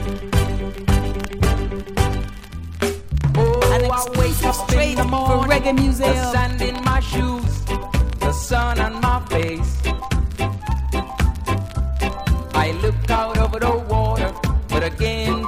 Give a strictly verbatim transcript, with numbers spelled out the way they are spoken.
I wake up in the morning, for reggae music, the sand in my shoes, the sun on my face. I look out over the water, but again